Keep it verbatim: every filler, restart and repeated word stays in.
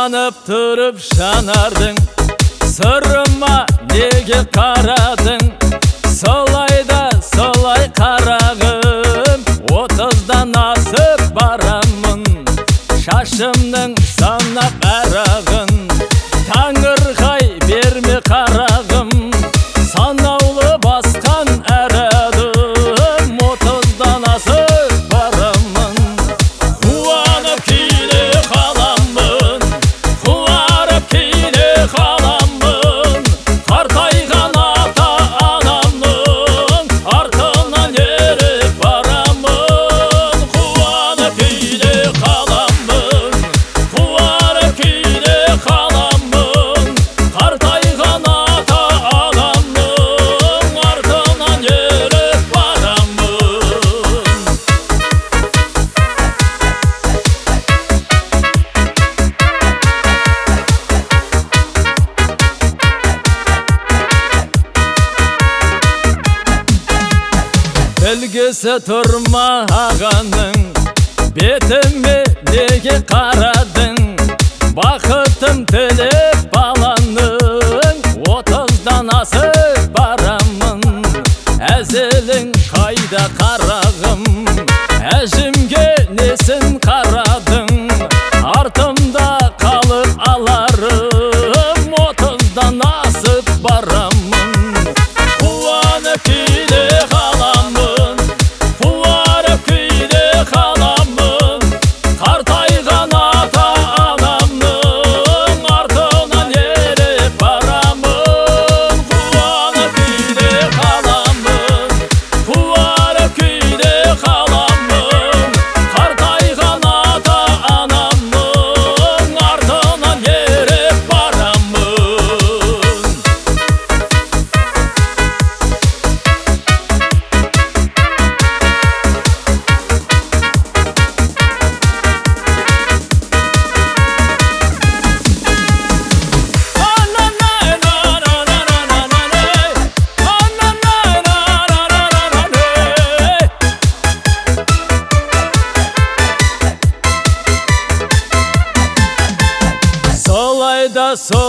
Қуанып тұрып жанардың, сырыма неге қарадың? Солай да солай қарағым, отыздан асып барамын, шашымның санап арағын. Таңырқай берме қарағым, санаулы басқан әрадым, отыздан асып барамын. Қуанып кейде қаламын, қуарып кейде қаламын, қартайған ата анамның артынан еріп барамын. Қуанып кейде қаламын, қуарып кейде қаламын, қартайған ата анамның артынан еріп барамын. Білгісі тұрма ағаның, бетіме неге қарадың? Бақытым тілеп баланың, отыздан асып барамын. Әзілің қайда қарағым, әжімге несін қарадың? Артымда қалып аларым, отыздан асып барамын. Қуанып кейде қаламын, қуарып кейде қаламын, қартайған ата анамның артынан еріп барамын. Қуанып кейде қаламын, қуарып кейде қаламын, қартайған ата анамның артынан еріп барамын. Солай да солай